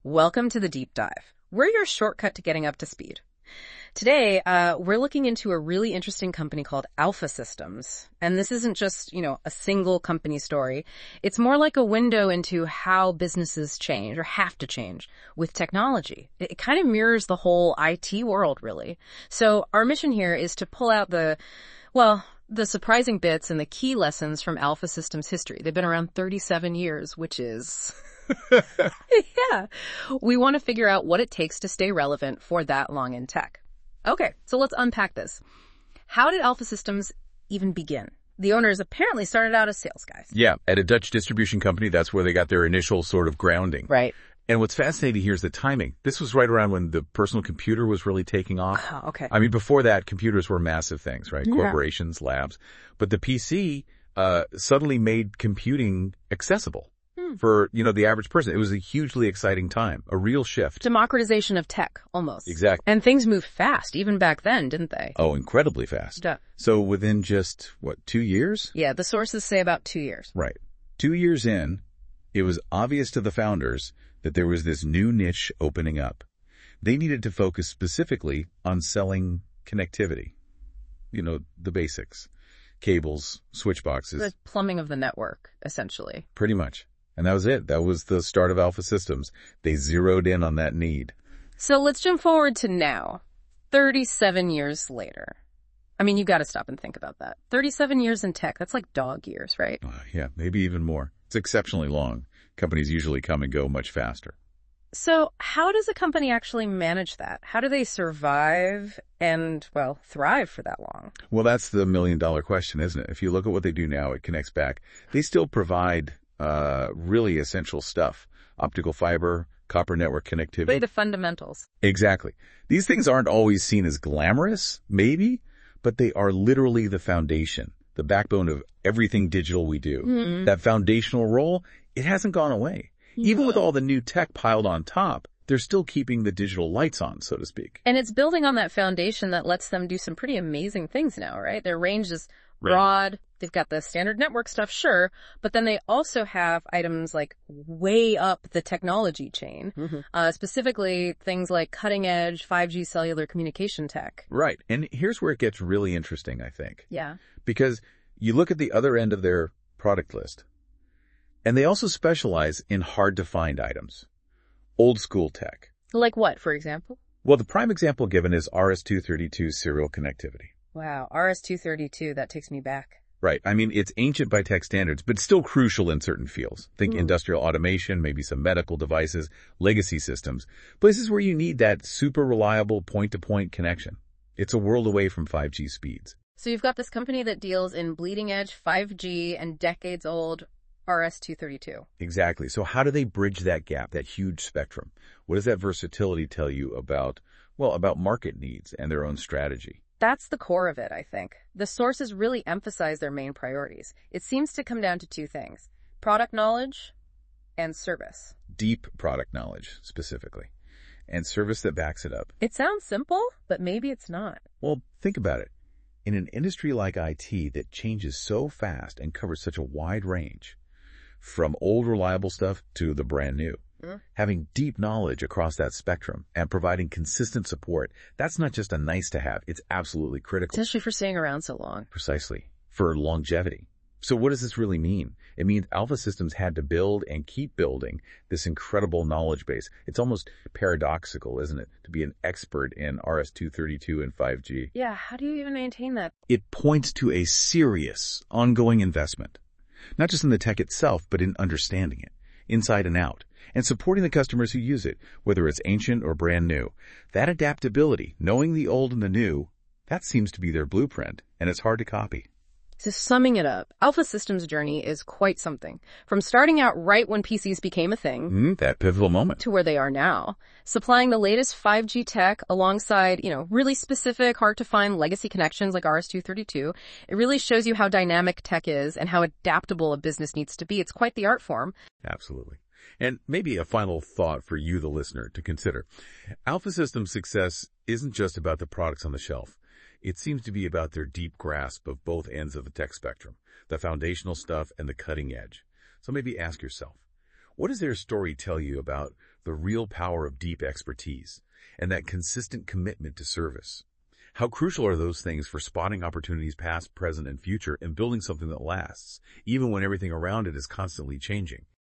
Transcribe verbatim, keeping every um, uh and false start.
Welcome to the Deep Dive. We're your shortcut to getting up to speed. Today, uh, we're looking into a really interesting company called Alpha Systems. And this isn't just, you know, a single company story. It's more like a window into how businesses change or have to change with technology. It, it kind of mirrors the whole I T world, really. So our mission here is to pull out the, well, the surprising bits and the key lessons from Alpha Systems history. They've been around thirty-seven years, which is... yeah. We want to figure out what it takes to stay relevant for that long in tech. Okay, so let's unpack this. How did Alpha Systems even begin? The owners apparently started out as sales guys. Yeah, at a Dutch distribution company, that's where they got their initial sort of grounding. Right. And what's fascinating here is the timing. This was right around when the personal computer was really taking off. Oh, okay. I mean, before that, computers were massive things, right? Yeah. Corporations, labs. But the P C uh suddenly made computing accessible. For, you know, the average person. It was a hugely exciting time, a real shift. Democratization of tech, almost. Exactly. And things moved fast, even back then, didn't they? Oh, incredibly fast. Duh. So within just, what, two years? Yeah, the sources say about two years. Right. Two years in, it was obvious to the founders that there was this new niche opening up. They needed to focus specifically on selling connectivity. You know, the basics. Cables, switch boxes. The plumbing of the network, essentially. Pretty much. And that was it. That was the start of Alpha Systems. They zeroed in on that need. So let's jump forward to now, thirty-seven years later. I mean, you got to stop and think about that. thirty-seven years in tech, that's like dog years, right? Uh, yeah, maybe even more. It's exceptionally long. Companies usually come and go much faster. So how does a company actually manage that? How do they survive and, well, thrive for that long? Well, that's the million dollar question, isn't it? If you look at what they do now, it connects back. They still provide Uh, really essential stuff. Optical fiber, copper network connectivity. The fundamentals. Exactly. These things aren't always seen as glamorous, maybe, but they are literally the foundation, the backbone of everything digital we do. Mm-hmm. That foundational role, it hasn't gone away. Yeah. Even with all the new tech piled on top, they're still keeping the digital lights on, so to speak. And it's building on that foundation that lets them do some pretty amazing things now, right? Their range is broad. Right. They've got the standard network stuff, sure, but then they also have items like way up the technology chain, mm-hmm. uh, specifically things like cutting edge five G cellular communication tech. Right. And here's where it gets really interesting, I think. Yeah. Because you look at the other end of their product list, and they also specialize in hard to find items. Old school tech. Like what, for example? Well, the prime example given is R S two thirty-two serial connectivity. Wow, R S two thirty-two, that takes me back. Right. I mean, it's ancient by tech standards, but still crucial in certain fields. Think mm. industrial automation, maybe some medical devices, legacy systems, places where you need that super reliable point-to-point connection. It's a world away from five G speeds. So you've got this company that deals in bleeding-edge five G and decades-old R S two thirty-two. Exactly. So how do they bridge that gap, that huge spectrum? What does that versatility tell you about, well, about market needs and their own strategy? That's the core of it, I think. The sources really emphasize their main priorities. It seems to come down to two things: product knowledge and service. Deep product knowledge, specifically. And service that backs it up. It sounds simple, but maybe it's not. Well, think about it. In an industry like I T that changes so fast and covers such a wide range, from old reliable stuff to the brand new, mm. having deep knowledge across that spectrum and providing consistent support, that's not just a nice to have, it's absolutely critical. Especially for staying around so long. Precisely. For longevity. So what does this really mean? It means Alpha Systems had to build and keep building this incredible knowledge base. It's almost paradoxical, isn't it, to be an expert in R S two thirty-two and five G. Yeah, how do you even maintain that? It points to a serious, ongoing investment. Not just in the tech itself, but in understanding it, inside and out, and supporting the customers who use it, whether it's ancient or brand new. That adaptability, knowing the old and the new, that seems to be their blueprint, and it's hard to copy. So summing it up, Alpha Systems' journey is quite something. From starting out right when P Cs became a thing, mm, that pivotal moment, to where they are now, supplying the latest five G tech alongside, you know, really specific, hard-to-find legacy connections like R S two thirty-two. It really shows you how dynamic tech is and how adaptable a business needs to be. It's quite the art form. Absolutely. And maybe a final thought for you, the listener, to consider. Alpha Systems' success isn't just about the products on the shelf. It seems to be about their deep grasp of both ends of the tech spectrum, the foundational stuff and the cutting edge. So maybe ask yourself, what does their story tell you about the real power of deep expertise, and that consistent commitment to service. How crucial are those things for spotting opportunities past, present, and future and building something that lasts, even when everything around it is constantly changing?